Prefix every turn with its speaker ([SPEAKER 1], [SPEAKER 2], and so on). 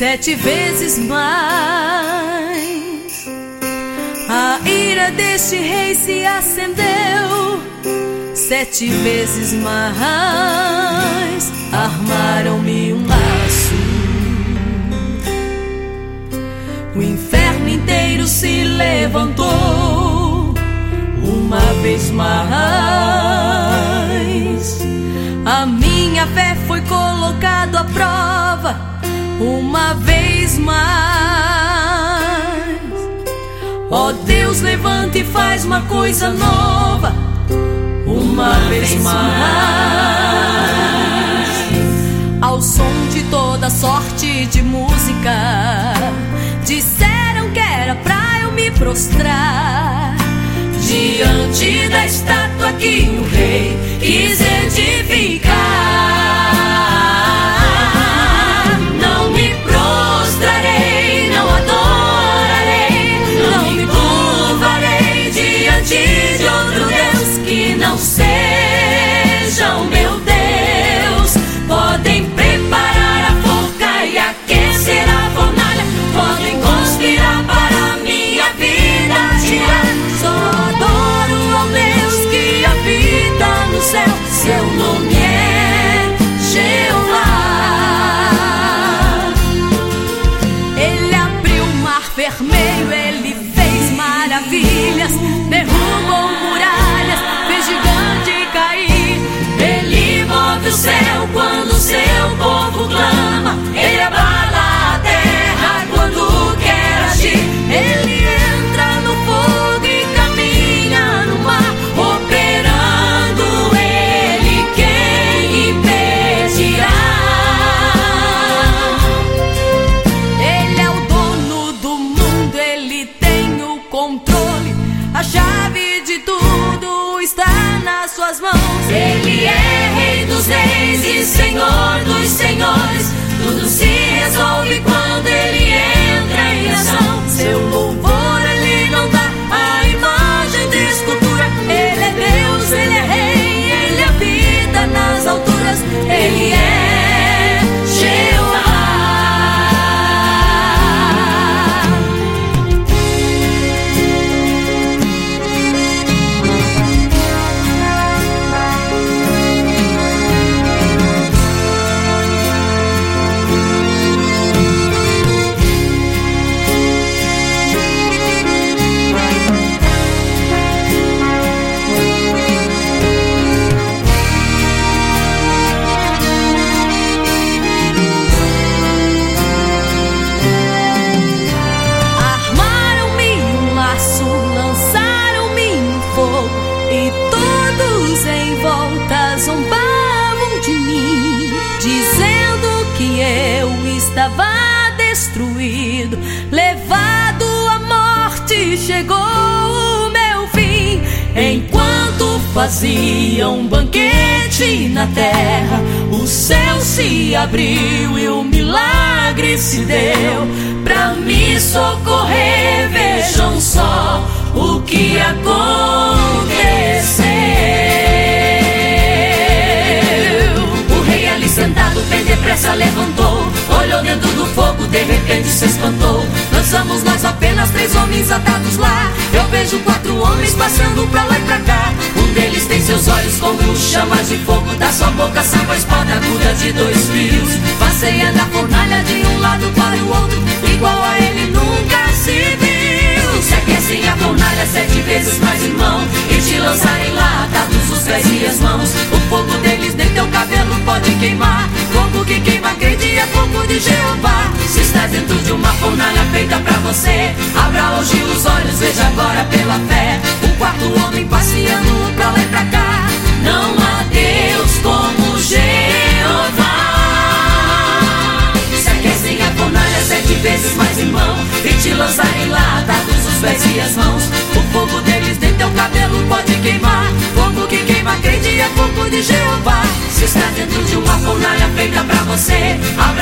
[SPEAKER 1] 7 vezes mais. A ira deste rei se acendeu. 7 vezes mais. Armaram-me um laço. O inferno inteiro se levantou. Uma vez mais. A minha fé foi colocada à prova. Uma vez mais. Ó Deus, levanta e faz uma coisa nova. Uma vez mais. Ao som de toda sorte de música, disseram que era pra eu me prostrar diante da estátua que o rei quis edificar. De outro Deus que não seja o meu Deus. Podem preparar a forca e aquecer a fornalha, podem conspirar para minha vida tirar. Só adoro ao Deus que habita no céu. Seu nome é Jeová. Ele abriu o mar vermelho, ele fez maravilhas, derrubou muralhas, fez gigante cair. Ele move o céu quando o seu povo clama. Ele abala a terra quando quer agir. Ele entra no fogo e caminha no mar, operando ele, quem impedirá? Ele é o dono do mundo, ele tem o controle. A chave de tudo está nas suas mãos. Ele é Rei dos reis e Senhor dos senhores. Tudo se resolve quando ele entra em ação. Seu louvor ele não dá a imagem de escultura. Ele é Deus, ele é Rei, ele habita nas alturas. Ele é Jeová. Estava destruído, levado à morte, chegou o meu fim. Enquanto faziam um banquete na terra, o céu se abriu e o milagre se deu pra me socorrer. Vejam só o que aconteceu. O rei ali sentado bem depressa levantou, olhou dentro do fogo, de repente se espantou. Não somos nós apenas 3 homens atados lá. Eu vejo 4 homens passando pra lá e pra cá. Um deles tem seus olhos como chamas de fogo, da sua boca sai uma espada aguda de 2 fios. Passeia da fornalha de um lado para o outro, igual a ele nunca se viu. Se aquecem a fornalha 7 vezes mais, irmão, e te lançarem lá atados os pés e as mãos. O fogo deles nem teu cabelo pode queimar. Fogo que queima crente é fogo de Jeová. Se está dentro de uma fornalha feita pra você, abra hoje os olhos, veja agora pela fé. O 4º homem passeando pra lá e pra cá. Não há Deus como Jeová. Se aquecem a fornalha 7 vezes mais, irmão, e te lançarem lá atados os pés e as mãos. O fogo deles nem teu cabelo pode queimar. Fogo que queima crente é fogo de Jeová. Se está dentro de uma fornalha feita pra você, abra